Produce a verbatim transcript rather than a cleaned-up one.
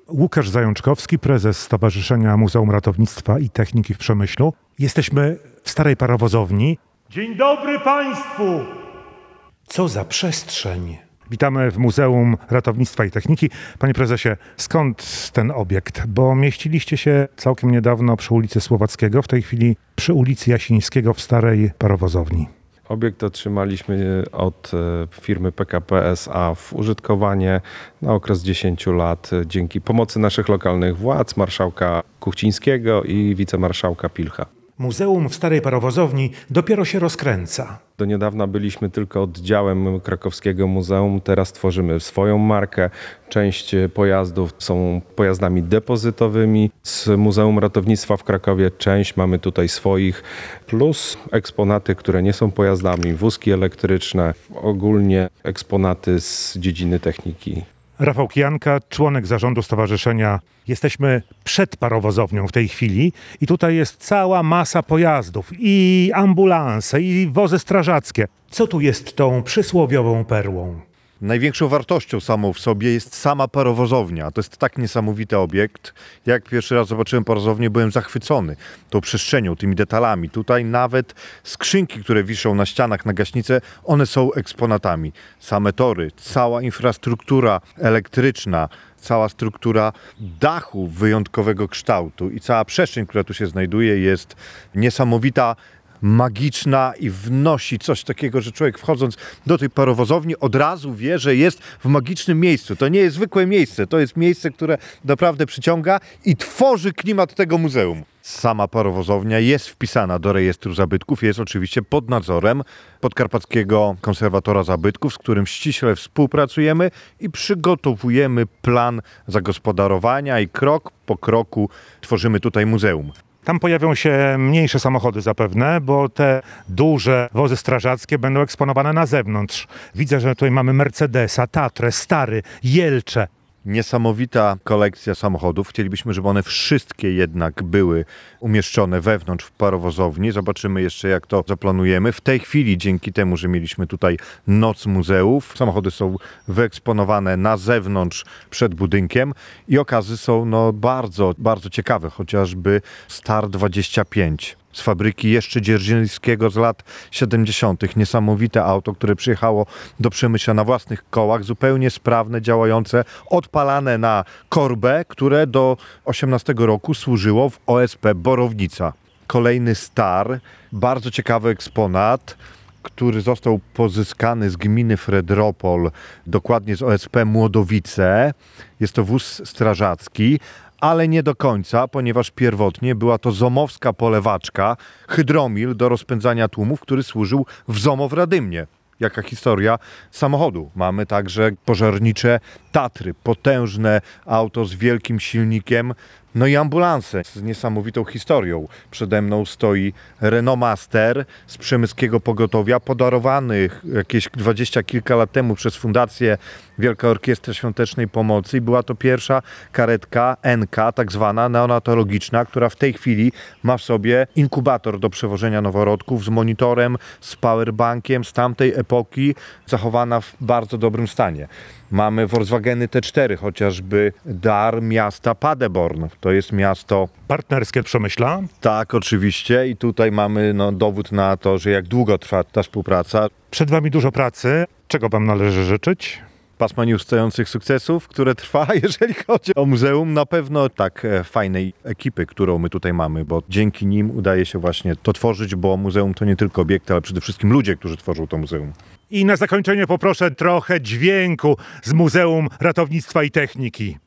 Łukasz Zajączkowski, prezes Stowarzyszenia Muzeum Ratownictwa i Techniki w Przemyślu. Jesteśmy w starej parowozowni. Dzień dobry Państwu! Co za przestrzeń! Witamy w Muzeum Ratownictwa i Techniki. Panie prezesie, skąd ten obiekt? Bo mieściliście się całkiem niedawno przy ulicy Słowackiego, w tej chwili przy ulicy Jasińskiego w starej parowozowni. Obiekt otrzymaliśmy od firmy P K P S A w użytkowanie na okres dziesięciu lat dzięki pomocy naszych lokalnych władz, marszałka Kuchcińskiego i wicemarszałka Pilcha. Muzeum w starej parowozowni dopiero się rozkręca. Do niedawna byliśmy tylko oddziałem krakowskiego muzeum, teraz tworzymy swoją markę. Część pojazdów są pojazdami depozytowymi z Muzeum Ratownictwa w Krakowie, część mamy tutaj swoich, plus eksponaty, które nie są pojazdami, wózki elektryczne, ogólnie eksponaty z dziedziny techniki. Rafał Kijanka, członek zarządu stowarzyszenia. Jesteśmy przed parowozownią w tej chwili i tutaj jest cała masa pojazdów i ambulanse, i wozy strażackie. Co tu jest tą przysłowiową perłą? Największą wartością samą w sobie jest sama parowozownia. To jest tak niesamowity obiekt. Jak pierwszy raz zobaczyłem parowozownię, byłem zachwycony tą przestrzenią, tymi detalami. Tutaj nawet skrzynki, które wiszą na ścianach na gaśnicę, one są eksponatami. Same tory, cała infrastruktura elektryczna, cała struktura dachu wyjątkowego kształtu i cała przestrzeń, która tu się znajduje, jest niesamowita, magiczna i wnosi coś takiego, że człowiek wchodząc do tej parowozowni od razu wie, że jest w magicznym miejscu. To nie jest zwykłe miejsce, to jest miejsce, które naprawdę przyciąga i tworzy klimat tego muzeum. Sama parowozownia jest wpisana do rejestru zabytków, jest oczywiście pod nadzorem Podkarpackiego Konserwatora Zabytków, z którym ściśle współpracujemy i przygotowujemy plan zagospodarowania i krok po kroku tworzymy tutaj muzeum. Tam pojawią się mniejsze samochody zapewne, bo te duże wozy strażackie będą eksponowane na zewnątrz. Widzę, że tutaj mamy Mercedesa, Tatrę, Stary, Jelcze. Niesamowita kolekcja samochodów. Chcielibyśmy, żeby one wszystkie jednak były umieszczone wewnątrz w parowozowni. Zobaczymy jeszcze, jak to zaplanujemy. W tej chwili, dzięki temu, że mieliśmy tutaj Noc Muzeów, samochody są wyeksponowane na zewnątrz przed budynkiem i okazy są no, bardzo, bardzo ciekawe. Chociażby Star dwadzieścia pięć. Z fabryki jeszcze dzierżyńskiego z lat siedemdziesiątych. Niesamowite auto, które przyjechało do Przemyśla na własnych kołach, zupełnie sprawne, działające, odpalane na korbę, które do osiemnastego roku służyło w O S P Borownica. Kolejny Star, bardzo ciekawy eksponat, który został pozyskany z gminy Fredropol, dokładnie z O S P Młodowice. Jest to wóz strażacki, ale nie do końca, ponieważ pierwotnie była to zomowska polewaczka, hydromil do rozpędzania tłumów, który służył w ZOMO w Radymnie. Jaka historia samochodu. Mamy także pożarnicze Tatry, potężne auto z wielkim silnikiem, no i ambulanse z niesamowitą historią. Przede mną stoi Renault Master z przemyskiego pogotowia, podarowany jakieś dwadzieścia kilka lat temu przez Fundację Wielka Orkiestra Świątecznej Pomocy i była to pierwsza karetka N K, tak zwana neonatologiczna, która w tej chwili ma w sobie inkubator do przewożenia noworodków z monitorem, z powerbankiem z tamtej epoki, zachowana w bardzo dobrym stanie. Mamy Volkswageny T cztery, chociażby dar miasta Paderborn. To jest miasto partnerskie Przemyśla. Tak, oczywiście. I tutaj mamy no, dowód na to, że jak długo trwa ta współpraca. Przed wami dużo pracy. Czego wam należy życzyć? Pasma nieustających sukcesów, które trwa, jeżeli chodzi o muzeum. Na pewno tak fajnej ekipy, którą my tutaj mamy, bo dzięki nim udaje się właśnie to tworzyć, bo muzeum to nie tylko obiekty, ale przede wszystkim ludzie, którzy tworzą to muzeum. I na zakończenie poproszę trochę dźwięku z Muzeum Ratownictwa i Techniki.